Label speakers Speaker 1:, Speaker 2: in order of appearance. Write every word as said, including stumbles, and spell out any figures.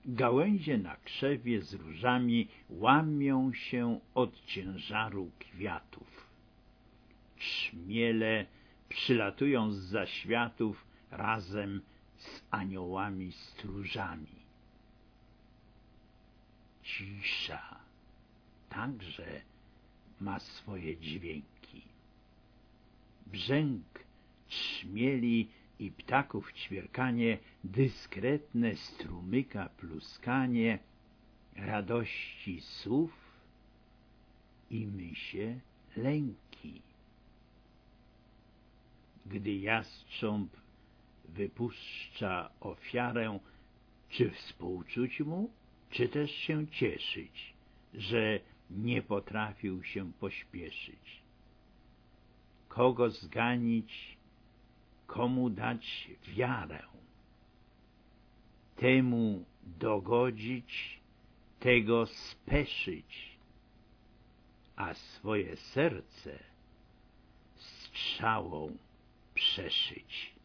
Speaker 1: Gałęzie na krzewie z różami łamią się od ciężaru kwiatów. Trzmiele przylatują zza światów razem z aniołami stróżami. Cisza także ma swoje dźwięki. Brzęk trzmieli i ptaków ćwierkanie, dyskretne strumyka pluskanie, radości słów i mysie lęki. Gdy jastrząb wypuszcza ofiarę, czy współczuć mu, czy też się cieszyć, że nie potrafił się pośpieszyć? Kogo zganić, komu dać wiarę? Temu dogodzić, tego speszyć, a swoje serce strzałą przeszyć.